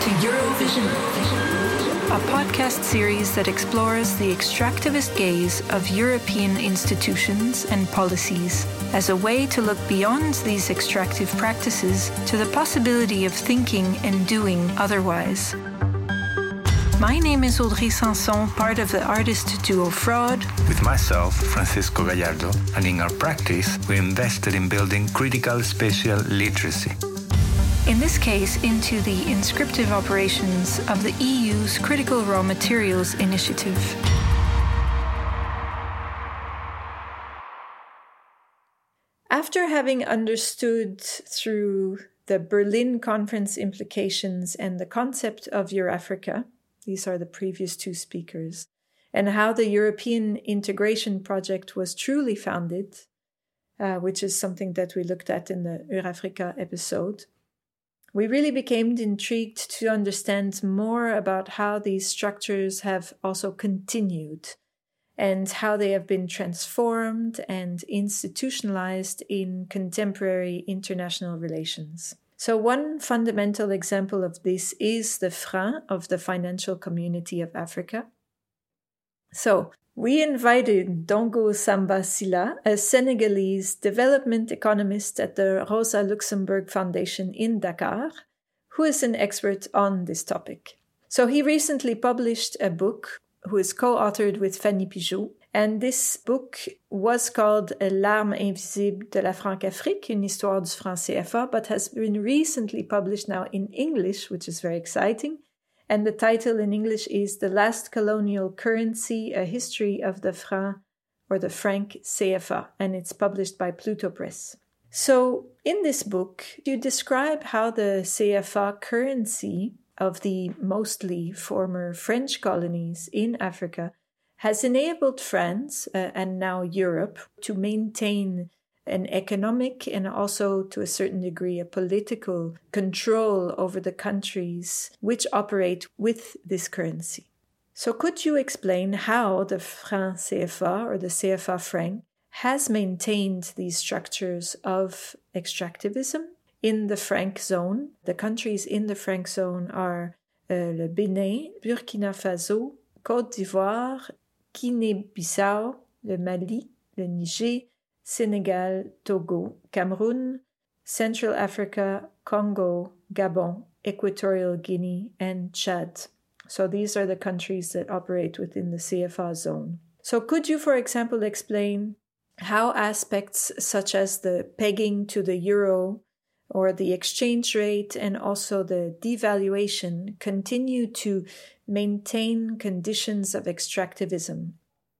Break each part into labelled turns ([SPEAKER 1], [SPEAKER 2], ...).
[SPEAKER 1] to Eurovision, a podcast series that explores the extractivist gaze of European institutions and policies as a way to look beyond these extractive practices to the possibility of thinking and doing otherwise. My name is Audrey Sanson, part of the artist duo Fraud.
[SPEAKER 2] With myself, Francisco Gallardo, and in our practice, we invested in building critical spatial literacy.
[SPEAKER 1] In this case, into the inscriptive operations of the EU's Critical Raw Materials Initiative. After having understood through the Berlin Conference implications and the concept of Eurafrica, these are the previous two speakers, and how the European integration project was truly founded, which is something that we looked at in the Eurafrica episode, we really became intrigued to understand more about how these structures have also continued and how they have been transformed and institutionalized in contemporary international relations. So one fundamental example of this is the FRAN of the Financial Community of Africa. So we invited Dongo Samba Sylla, a Senegalese development economist at the Rosa Luxemburg Foundation in Dakar, who is an expert on this topic. So he recently published a book, who is co-authored with Fanny Pigeaud, and this book was called L'arme invisible de la Franc-Afrique, une histoire du franc CFA, but has been recently published now in English, which is very exciting. And the title in English is The Last Colonial Currency, A History of the Franc or the Franc CFA, and it's published by Pluto Press. So in this book, you describe how the CFA currency of the mostly former French colonies in Africa has enabled France and now Europe to maintain an economic and also to a certain degree a political control over the countries which operate with this currency. So could you explain how the franc CFA or the CFA franc has maintained these structures of extractivism in the franc zone? The countries in the franc zone are le Bénin, Burkina Faso, Côte d'Ivoire, Guinée-Bissau, le Mali, le Niger, Senegal, Togo, Cameroon, Central Africa, Congo, Gabon, Equatorial Guinea, and Chad. So these are the countries that operate within the CFA zone. So could you, for example, explain how aspects such as the pegging to the euro or the exchange rate and also the devaluation continue to maintain conditions of extractivism?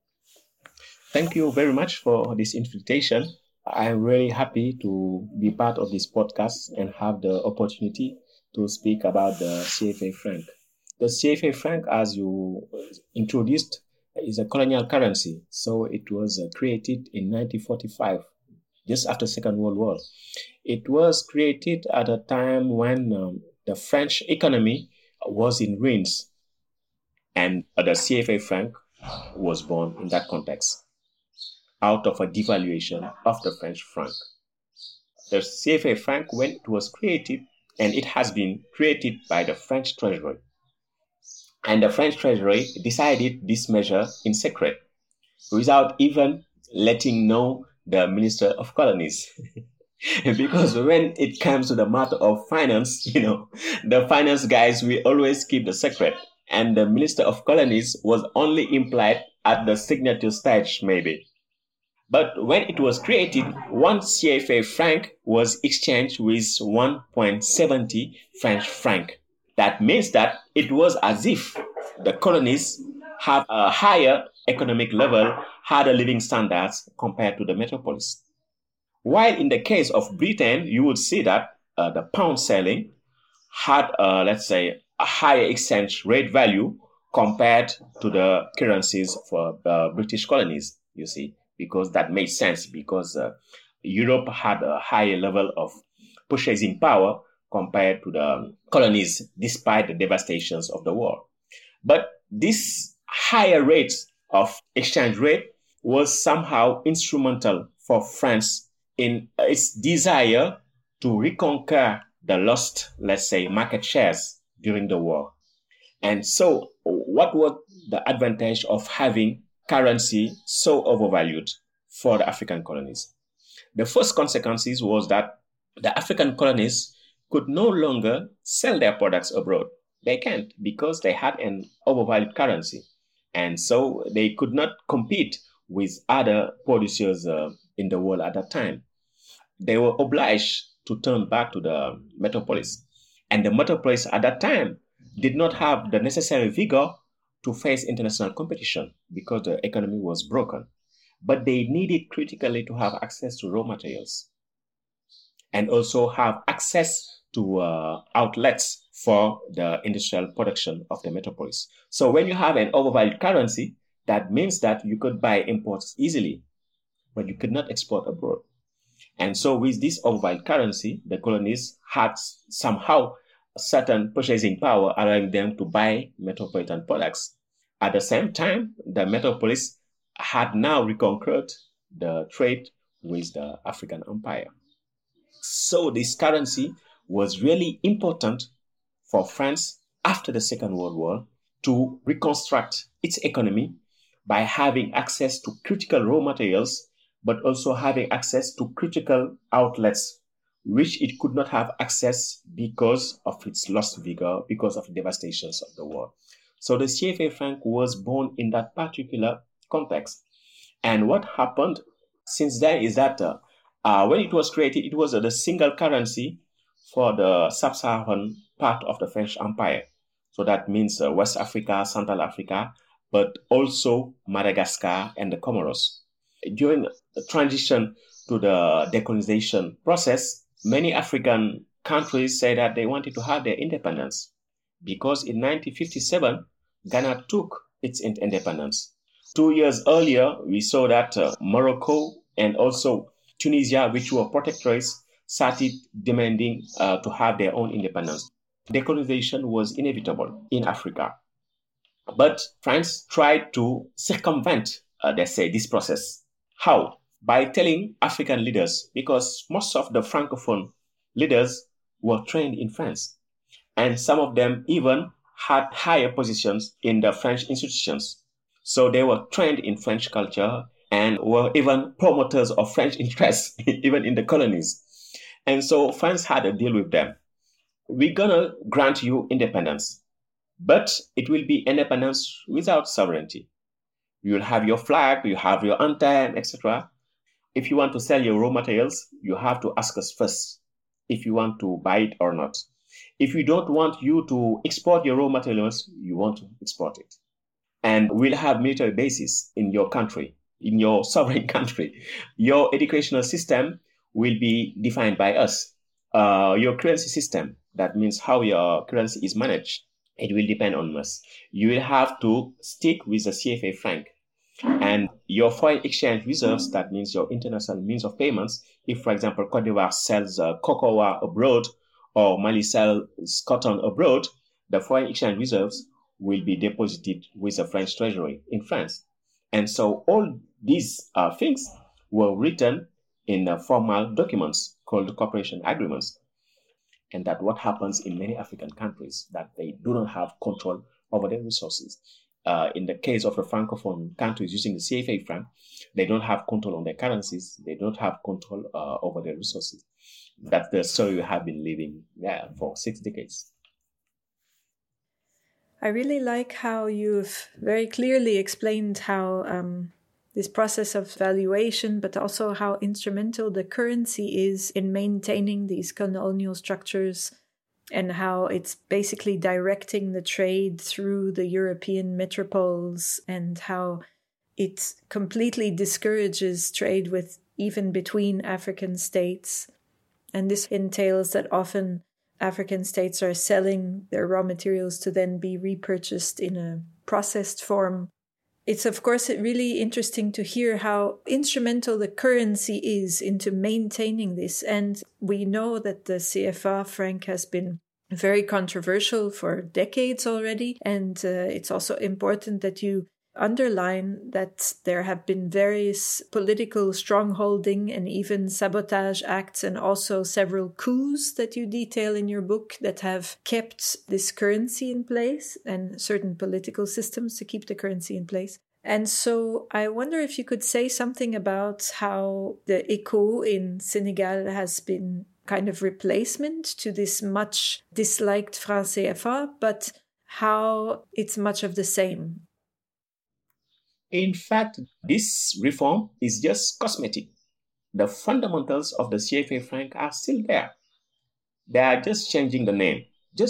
[SPEAKER 3] Thank you very much for this invitation. I'm really happy to be part of this podcast and have the opportunity to speak about the CFA franc. The CFA franc, as you introduced, is a colonial currency. So it was created in 1945, just after the Second World War. It was created at a time when the French economy was in ruins, and the CFA franc was born in that context, out of a devaluation of the French franc. The CFA franc, when it was created, and it has been created by the French Treasury. And the French Treasury decided this measure in secret, without even letting know the Minister of Colonies. Because when it comes to the matter of finance, the finance guys will always keep the secret. And the Minister of Colonies was only implied at the signature stage, maybe. But when it was created, one CFA franc was exchanged with 1.70 French franc. That means that it was as if the colonies have a higher economic level, higher living standards compared to the metropolis. While in the case of Britain, you would see that the pound sterling had, let's say, a higher exchange rate value compared to the currencies for the British colonies, you see, because that made sense, because Europe had a higher level of purchasing power compared to the colonies, despite the devastations of the war. But this higher rates of exchange rate was somehow instrumental for France in its desire to reconquer the lost, let's say, market shares during the war. And so what was the advantage of having currency so overvalued for the African colonies? The first consequences was that the African colonies could no longer sell their products abroad. They can't because they had an overvalued currency. And so they could not compete with other producers in the world at that time. They were obliged to turn back to the metropolis. And the metropolis at that time did not have the necessary vigor to face international competition because the economy was broken. But they needed critically to have access to raw materials and also have access to outlets for the industrial production of the metropolis. So when you have an overvalued currency, that means that you could buy imports easily, but you could not export abroad. And so with this overvalued currency, the colonies had somehow certain purchasing power, allowing them to buy metropolitan products. At the same time, the metropolis had now reconquered the trade with the African empire. So this currency was really important for France after the Second World War to reconstruct its economy by having access to critical raw materials, but also having access to critical outlets, which it could not have access because of its lost vigor, because of the devastations of the war. So the CFA franc was born in that particular context. And what happened since then is that when it was created, it was the single currency for the sub-Saharan part of the French Empire. So that means West Africa, Central Africa, but also Madagascar and the Comoros. During the transition to the decolonization process, many African countries said that they wanted to have their independence because in 1957, Ghana took its independence. 2 years earlier, we saw that Morocco and also Tunisia, which were protectorates, started demanding to have their own independence. Decolonization was inevitable in Africa. But France tried to circumvent, this process. How? By telling African leaders, because most of the Francophone leaders were trained in France. And some of them even had higher positions in the French institutions. So they were trained in French culture and were even promoters of French interests, even in the colonies. And so France had a deal with them. We're going to grant you independence, but it will be independence without sovereignty. You will have your flag, you have your anthem, etc. If you want to sell your raw materials, you have to ask us first if you want to buy it or not. If we don't want you to export your raw materials, you want to export it. And we'll have military bases in your country, in your sovereign country. Your educational system will be defined by us. Your currency system, that means how your currency is managed, it will depend on us. You will have to stick with the CFA franc. And your foreign exchange reserves, that means your international means of payments. If, for example, Cote d'Ivoire sells cocoa abroad or Mali sells cotton abroad, the foreign exchange reserves will be deposited with the French treasury in France. And so all these things were written in formal documents called cooperation agreements. And that what happens in many African countries, that they do not have control over their resources. In the case of the Francophone countries using the CFA franc, they don't have control on their currencies. They don't have control over their resources. That's the story we have been living for 6 decades.
[SPEAKER 1] I really like how you've very clearly explained how this process of valuation, but also how instrumental the currency is in maintaining these colonial structures, and how it's basically directing the trade through the European metropoles, and how it completely discourages trade with even between African states. And this entails that often African states are selling their raw materials to then be repurchased in a processed form. It's, of course, really interesting to hear how instrumental the currency is into maintaining this. And we know that the CFA franc has been very controversial for decades already. And it's also important that you underline that there have been various political strongholding and even sabotage acts, and also several coups that you detail in your book that have kept this currency in place, and certain political systems to keep the currency in place. And so I wonder if you could say something about how the ECO in Senegal has been kind of replacement to this much disliked franc CFA, but how it's much of the same.
[SPEAKER 3] In fact, this reform is just cosmetic. The fundamentals of the CFA franc are still there. They are just changing the name.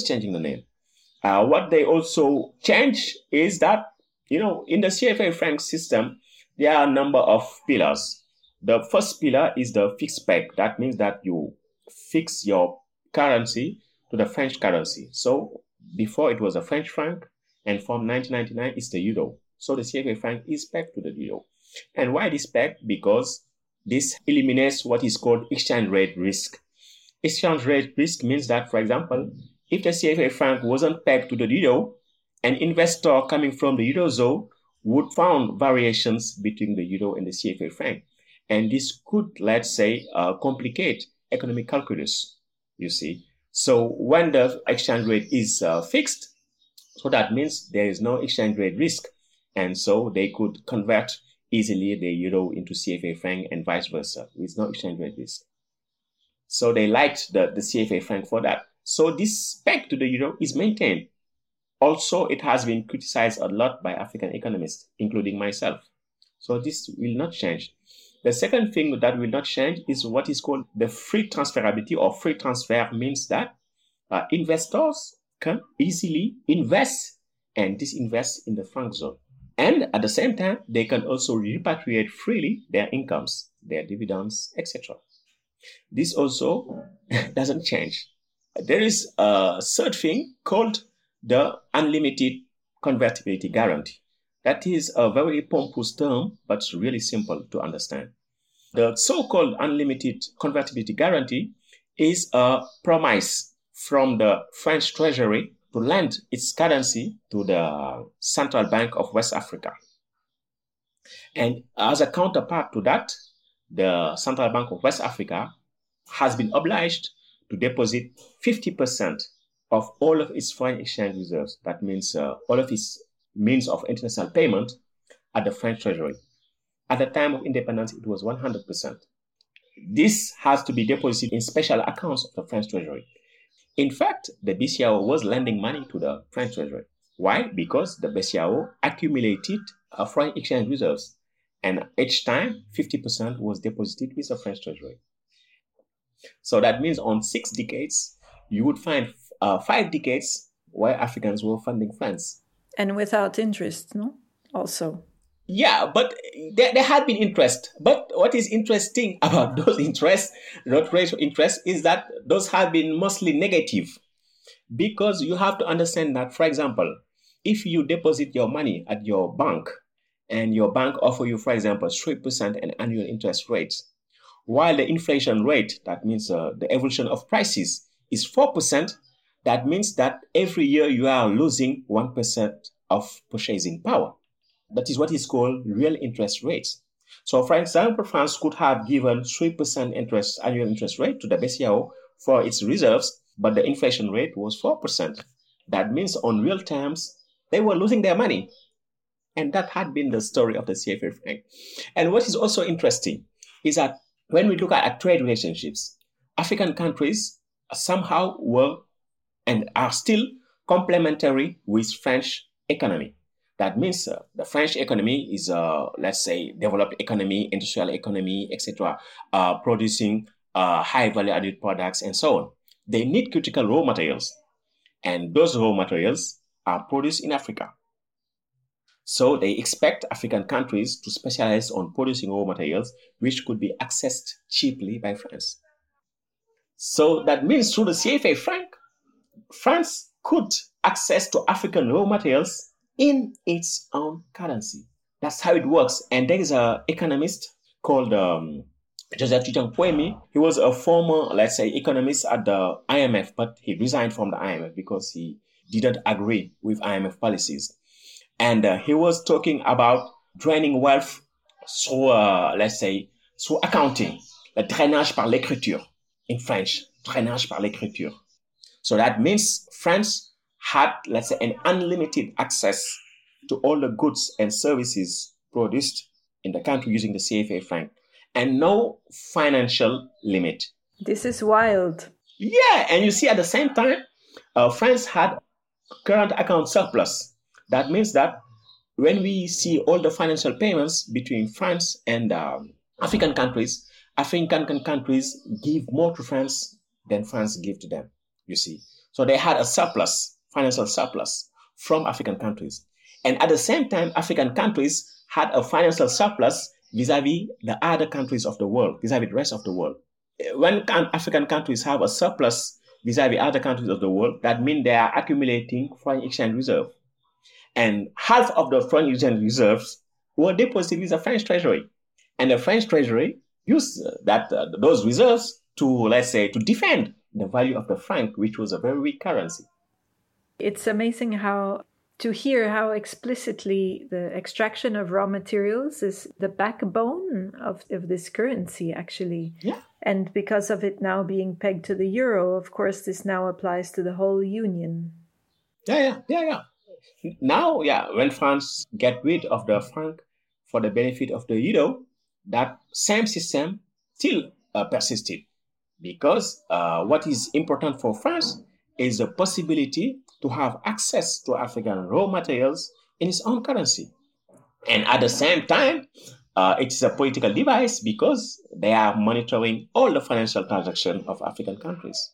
[SPEAKER 3] What they also change is that, in the CFA franc system, there are a number of pillars. The first pillar is the fixed peg. That means that you fix your currency to the French currency. So before it was a French franc, and from 1999 it's the euro. So the CFA franc is pegged to the euro. And why this pegged? Because this eliminates what is called exchange rate risk. Exchange rate risk means that, for example, if the CFA franc wasn't pegged to the euro, an investor coming from the Eurozone would find variations between the euro and the CFA franc. And this could, let's say, complicate economic calculus, you see. So when the exchange rate is fixed, so that means there is no exchange rate risk. And so they could convert easily the euro into CFA franc and vice versa with no exchange rate risk. So they liked the CFA franc for that. So this peg to the euro is maintained. Also, it has been criticized a lot by African economists, including myself. So this will not change. The second thing that will not change is what is called the free transferability, or free transfer means that investors can easily invest and disinvest in the franc zone. And at the same time, they can also repatriate freely their incomes, their dividends, etc. This also doesn't change. There is a third thing called the unlimited convertibility guarantee. That is a very pompous term, but really simple to understand. The so-called unlimited convertibility guarantee is a promise from the French Treasury to lend its currency to the Central Bank of West Africa. And as a counterpart to that, the Central Bank of West Africa has been obliged to deposit 50% of all of its foreign exchange reserves. That means all of its means of international payment at the French Treasury. At the time of independence, it was 100%. This has to be deposited in special accounts of the French Treasury. In fact, the BCAO was lending money to the French Treasury. Why? Because the BCAO accumulated foreign exchange reserves, and each time 50% was deposited with the French Treasury. So that means on 6 decades, you would find 5 decades where Africans were funding France.
[SPEAKER 1] And without interest, no? Also.
[SPEAKER 3] Yeah, but there had been interest. But what is interesting about those interests, not rate of interest, is that those have been mostly negative. Because you have to understand that, for example, if you deposit your money at your bank and your bank offer you, for example, 3% an annual interest rate, while the inflation rate, that means the evolution of prices, is 4%, that means that every year you are losing 1% of purchasing power. That is what is called real interest rates. So, for example, France could have given 3% annual interest rate to the BCAO for its reserves, but the inflation rate was 4%. That means on real terms, they were losing their money. And that had been the story of the CFA franc. And what is also interesting is that when we look at trade relationships, African countries somehow were and are still complementary with French economy. That means the French economy is, let's say, developed economy, industrial economy, etc., producing high value-added products and so on. They need critical raw materials, and those raw materials are produced in Africa. So they expect African countries to specialize on producing raw materials, which could be accessed cheaply by France. So that means through the CFA franc, France could access to African raw materials in its own currency. That's how it works. And there is an economist called Joseph Tujang-Poemi. He was a former, let's say, economist at the IMF, but he resigned from the IMF because he didn't agree with IMF policies. And he was talking about draining wealth through, let's say, through accounting, le drainage par l'écriture in French, drainage par l'écriture. So that means France had, let's say, an unlimited access to all the goods and services produced in the country using the CFA franc, and no financial limit.
[SPEAKER 1] This is wild.
[SPEAKER 3] Yeah, and you see at the same time, France had current account surplus. That means that when we see all the financial payments between France and African countries give more to France than France give to them, you see. So they had a surplus, financial surplus from African countries. And at the same time, African countries had a financial surplus vis-a-vis the other countries of the world, vis-a-vis the rest of the world. When African countries have a surplus vis-a-vis other countries of the world, that means they are accumulating foreign exchange reserve. And half of the foreign exchange reserves were deposited with the French treasury. And the French treasury used those reserves to, let's say, to defend the value of the franc, which was a very weak currency.
[SPEAKER 1] It's amazing to hear how explicitly the extraction of raw materials is the backbone of this currency, actually.
[SPEAKER 3] Yeah.
[SPEAKER 1] And because of it now being pegged to the euro, of course, this now applies to the whole union.
[SPEAKER 3] Yeah. Now, when France get rid of the franc for the benefit of the euro, that same system still persisted. Because what is important for France is the possibility to have access to African raw materials in its own currency. And at the same time, it is a political device because they are monitoring all the financial transactions of African countries.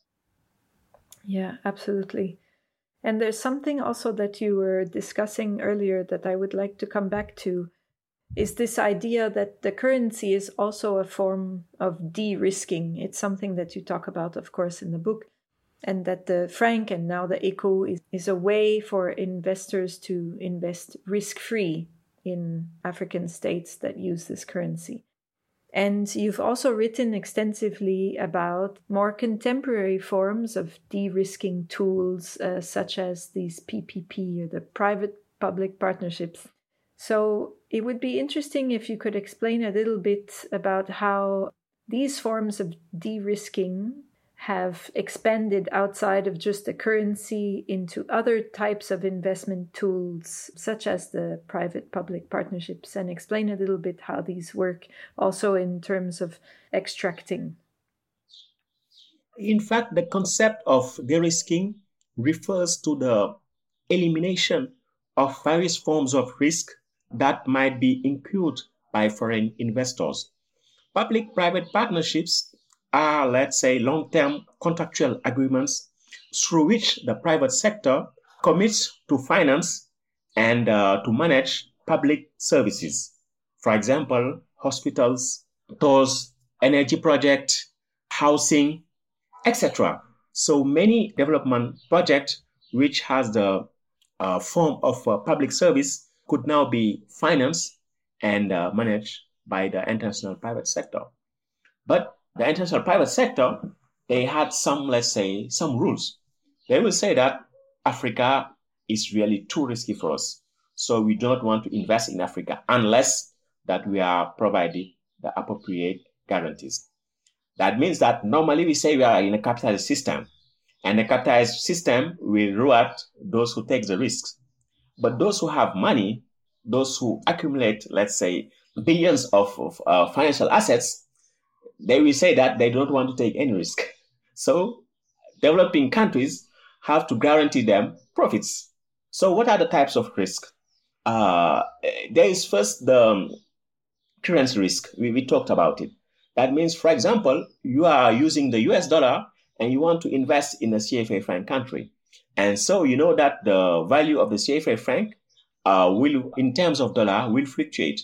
[SPEAKER 1] Yeah, absolutely. And there's something also that you were discussing earlier that I would like to come back to, is this idea that the currency is also a form of de-risking. It's something that you talk about, of course, in the book, and that the franc and now the ECU is a way for investors to invest risk-free in African states that use this currency. And you've also written extensively about more contemporary forms of de-risking tools, such as these PPP, or the private-public partnerships. So it would be interesting if you could explain a little bit about how these forms of de-risking have expanded outside of just the currency into other types of investment tools, such as the private-public partnerships, and explain a little bit how these work also in terms of extracting.
[SPEAKER 3] In fact, the concept of de-risking refers to the elimination of various forms of risk that might be incurred by foreign investors. Public-private partnerships are, let's say, long-term contractual agreements through which the private sector commits to finance and to manage public services. For example, hospitals, tolls, energy projects, housing, etc. So many development projects which has the form of public service could now be financed and managed by the international private sector. But the international private sector, they had some, let's say, some rules. They will say that Africa is really too risky for us. So we do not want to invest in Africa unless that we are provided the appropriate guarantees. That means that normally we say we are in a capitalist system, and the capitalist system will reward those who take the risks. But those who have money, those who accumulate, let's say, billions of financial assets, they will say that they don't want to take any risk. So developing countries have to guarantee them profits. So what are the types of risk? There is first the currency risk. We talked about it. That means, for example, you are using the US dollar and you want to invest in a CFA franc country. And so you know that the value of the CFA franc will, in terms of dollar, will fluctuate.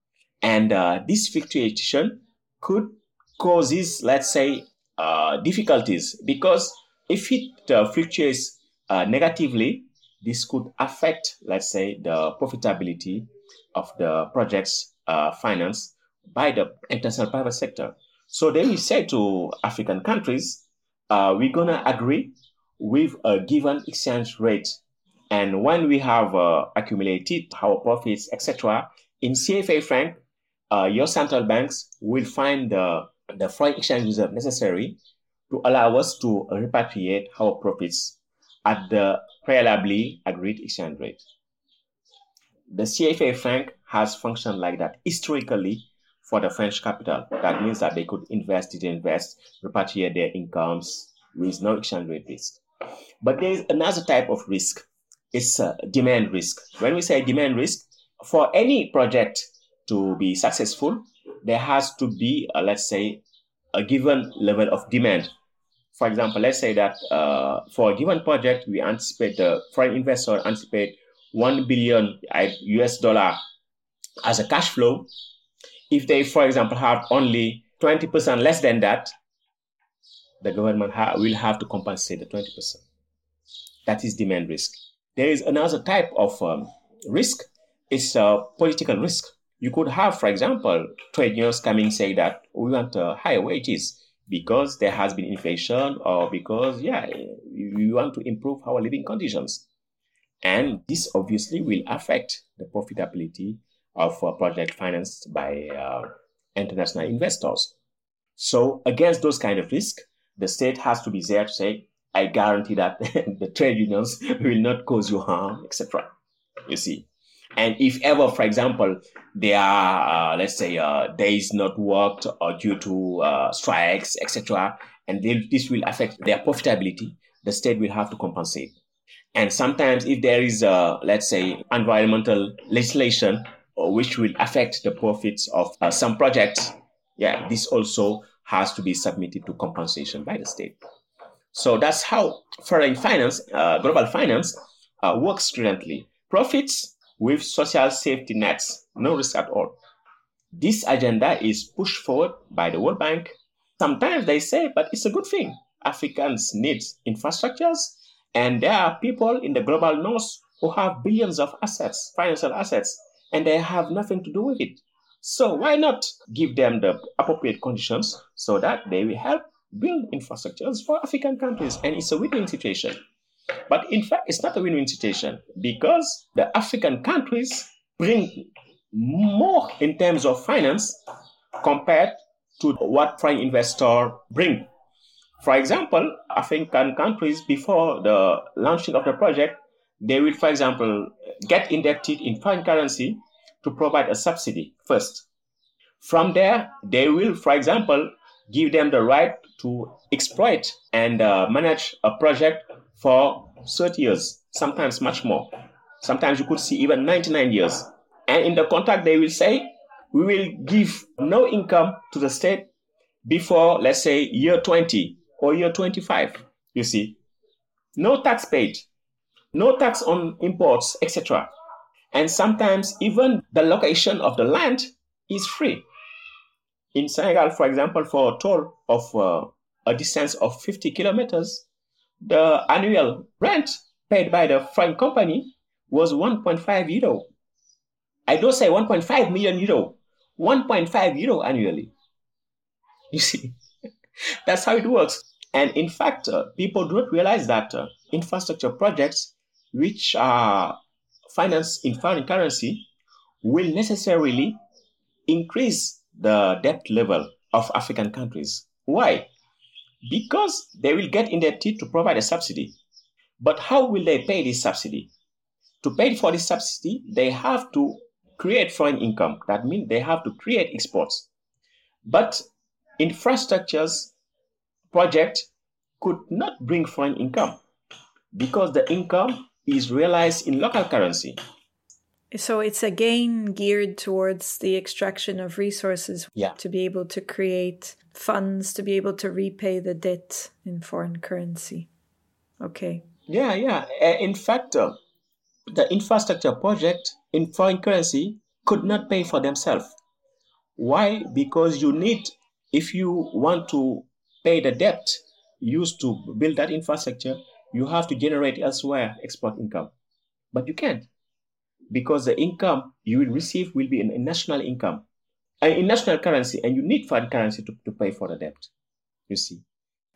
[SPEAKER 3] And this fluctuation could causes, let's say, difficulties, because if it fluctuates negatively, this could affect, let's say, the profitability of the projects financed by the international private sector. So they will say to African countries, we're going to agree with a given exchange rate, And when we have accumulated our profits, etc., in CFA franc, your central banks will find the foreign exchange reserve necessary to allow us to repatriate our profits at the prealably agreed exchange rate. The CFA franc has functioned like that historically for the French capital. That means that they could invest, repatriate their incomes with no exchange rate risk. But there is another type of risk. It's demand risk. When we say demand risk, for any project to be successful, there has to be, let's say, a given level of demand. For example, let's say that for a given project, we anticipate the foreign investor anticipate $1 billion US dollar as a cash flow. If they, for example, have only 20% less than that, the government will have to compensate the 20%. That is demand risk. There is another type of risk. It's political risk. You could have, for example, trade unions coming say that we want higher wages because there has been inflation or because, we want to improve our living conditions. And this obviously will affect the profitability of a project financed by international investors. So against those kind of risks, the state has to be there to say, I guarantee that the trade unions will not cause you harm, etc. You see. And if ever, for example, there are, let's say, days not worked or due to strikes, etc., and this will affect their profitability, the state will have to compensate. And sometimes if there is, let's say, environmental legislation which will affect the profits of some projects, this also has to be submitted to compensation by the state. So that's how foreign finance, global finance, works currently. Profits with social safety nets, no risk at all. This agenda is pushed forward by the World Bank. Sometimes they say, but it's a good thing. Africans need infrastructures, and there are people in the global north who have billions of assets, financial assets, and they have nothing to do with it. So why not give them the appropriate conditions so that they will help build infrastructures for African countries? And it's a win-win situation. But in fact, it's not a win-win situation because the African countries bring more in terms of finance compared to what foreign investors bring. For example, African countries, before the launching of the project, they will, for example, get indebted in foreign currency to provide a subsidy first. From there, they will, for example, give them the right to exploit and manage a project for 30 years, sometimes much more. Sometimes you could see even 99 years. And in the contract, they will say, we will give no income to the state before, let's say, year 20 or year 25, you see. No tax paid, no tax on imports, etc. And sometimes even the location of the land is free. In Senegal, for example, for a toll of a distance of 50 kilometers, the annual rent paid by the foreign company was 1.5 euro. I don't say 1.5 million euro, 1.5 euro annually. You see, that's how it works. And in fact, people do not realize that infrastructure projects which are financed in foreign currency will necessarily increase the debt level of African countries. Why? Because they will get indebted to provide a subsidy. But how will they pay this subsidy? To pay for this subsidy, they have to create foreign income. That means they have to create exports. But infrastructures project could not bring foreign income because the income is realized in local currency.
[SPEAKER 1] So it's again geared towards the extraction of resources to be able to create funds, to be able to repay the debt in foreign currency. Okay.
[SPEAKER 3] Yeah. In fact, the infrastructure project in foreign currency could not pay for themselves. Why? Because you need, if you want to pay the debt used to build that infrastructure, you have to generate elsewhere export income. But you can't, because the income you will receive will be in national income, in national currency, and you need foreign currency to pay for the debt, you see.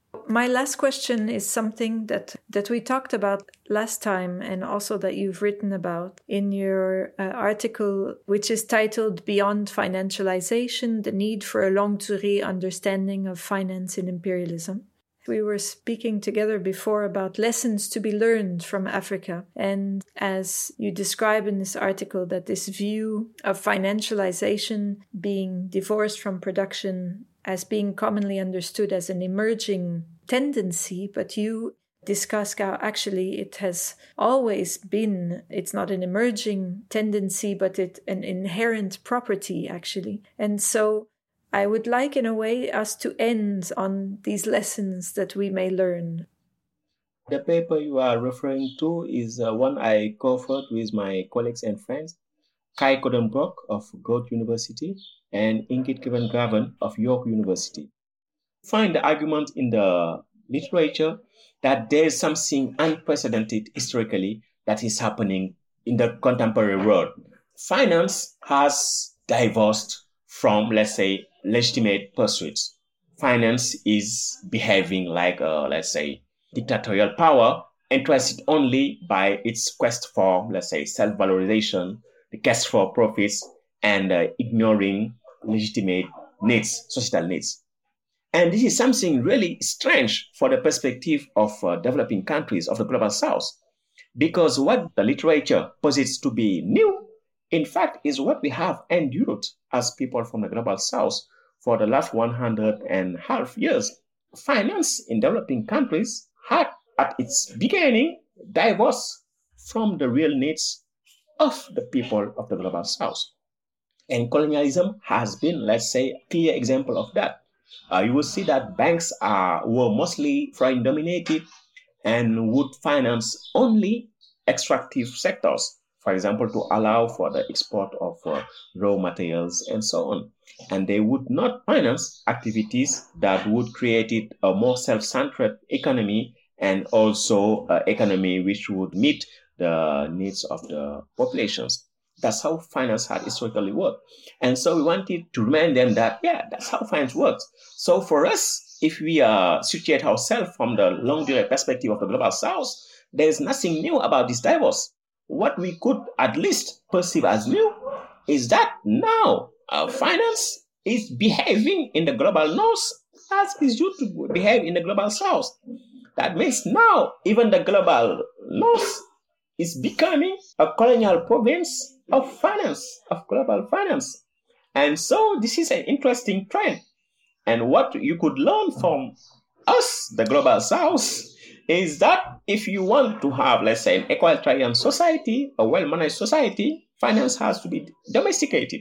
[SPEAKER 1] My last question is something that we talked about last time, and also that you've written about in your article, which is titled Beyond Financialization, the Need for a Longue Durée Understanding of Finance in Imperialism. We were speaking together before about lessons to be learned from Africa. And as you describe in this article, that this view of financialization being divorced from production as being commonly understood as an emerging tendency, but you discuss how actually it has always been, it's not an emerging tendency, but an inherent property, actually. And so I would like, in a way, us to end on these lessons that we may learn.
[SPEAKER 3] The paper you are referring to is one I co-authored with my colleagues and friends, Kai Kodenbrock of Goethe University and Ingrid Kevengraven of York University. Find the argument in the literature that there is something unprecedented historically that is happening in the contemporary world. Finance has divorced from, let's say, legitimate pursuits. Finance is behaving like let's say, dictatorial power, interested only by its quest for, let's say, self-valorization, the quest for profits, and ignoring legitimate needs, societal needs. And this is something really strange for the perspective of developing countries of the Global South, because what the literature posits to be new, in fact, is what we have endured as people from the Global South for the last 150 years. Finance in developing countries had, at its beginning, divorced from the real needs of the people of the Global South. And colonialism has been, let's say, a clear example of that. You will see that banks were mostly foreign dominated and would finance only extractive sectors, for example, to allow for the export of raw materials and so on. And they would not finance activities that would create a more self-centered economy, and also an economy which would meet the needs of the populations. That's how finance had historically worked. And so we wanted to remind them that, that's how finance works. So for us, if we situate ourselves from the longue durée perspective of the Global South, there's nothing new about this divorce. What we could at least perceive as new is that now finance is behaving in the Global North as is used to behave in the Global South. That means now even the Global North is becoming a colonial province of finance, of global finance. And so this is an interesting trend. And what you could learn from us, the Global South, is that if you want to have, let's say, an equalitarian society, a well-managed society, finance has to be domesticated.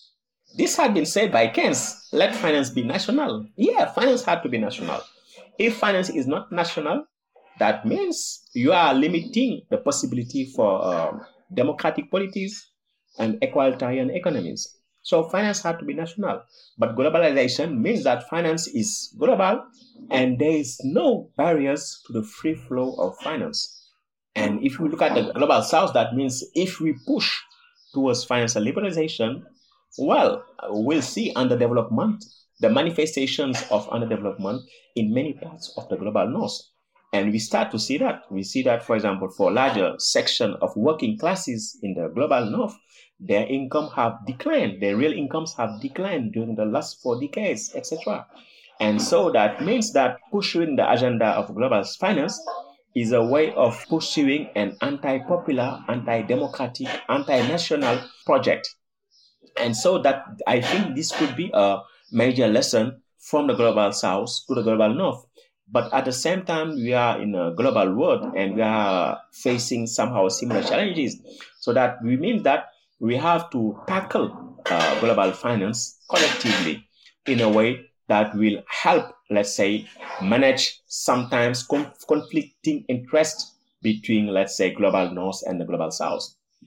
[SPEAKER 3] This had been said by Keynes, let finance be national. Yeah, finance had to be national. If finance is not national, that means you are limiting the possibility for democratic polities and equalitarian economies. So finance had to be national. But globalization means that finance is global and there is no barriers to the free flow of finance. And if we look at the Global South, that means if we push towards financial liberalization, well, we'll see underdevelopment, the manifestations of underdevelopment in many parts of the Global North. And we start to see that. We see that, for example, for a larger section of working classes in the Global North, their income have declined. Their real incomes have declined during the last 4 decades, etc. And so that means that pursuing the agenda of global finance is a way of pursuing an anti-popular, anti-democratic, anti-national project. And so that I think this could be a major lesson from the Global South to the Global North. But at the same time, we are in a global world and we are facing somehow similar challenges. So that we mean that we have to tackle global finance collectively in a way that will help, let's say, manage sometimes conflicting interests between, let's say, Global North and the Global South.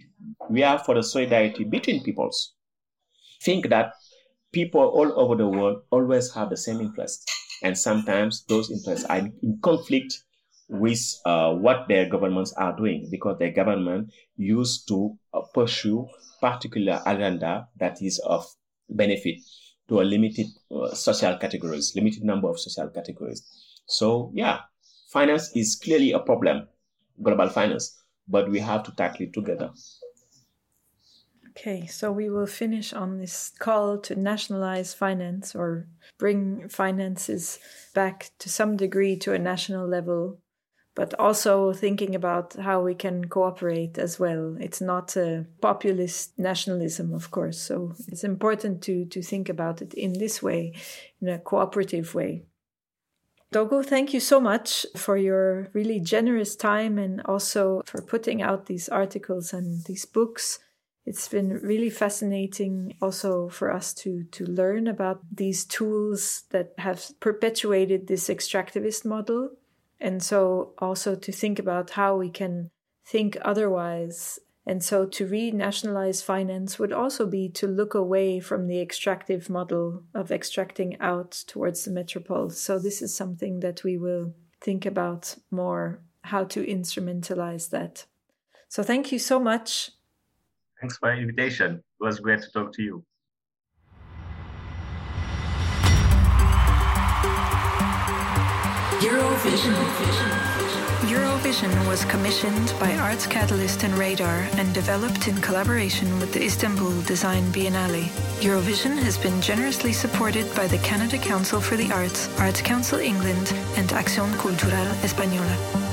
[SPEAKER 3] We are for the solidarity between peoples. Think that people all over the world always have the same interests. And sometimes those interests are in conflict with what their governments are doing, because their government used to pursue particular agenda that is of benefit to a limited social categories, limited number of social categories. So yeah, finance is clearly a problem, global finance, but we have to tackle it together.
[SPEAKER 1] Okay, so we will finish on this call to nationalize finance or bring finances back to some degree to a national level, but also thinking about how we can cooperate as well. It's not a populist nationalism, of course, so it's important to think about it in this way, in a cooperative way. Dogo, thank you so much for your really generous time and also for putting out these articles and these books. It's been really fascinating also for us to learn about these tools that have perpetuated this extractivist model. And so also to think about how we can think otherwise. And so to renationalize finance would also be to look away from the extractive model of extracting out towards the metropole. So this is something that we will think about more, how to instrumentalize that. So thank you so much.
[SPEAKER 3] Thanks for the invitation. It was great to talk to you.
[SPEAKER 1] Eurovision was commissioned by Arts Catalyst and Radar and developed in collaboration with the Istanbul Design Biennale. Eurovision has been generously supported by the Canada Council for the Arts, Arts Council England, and Acción Cultural Española.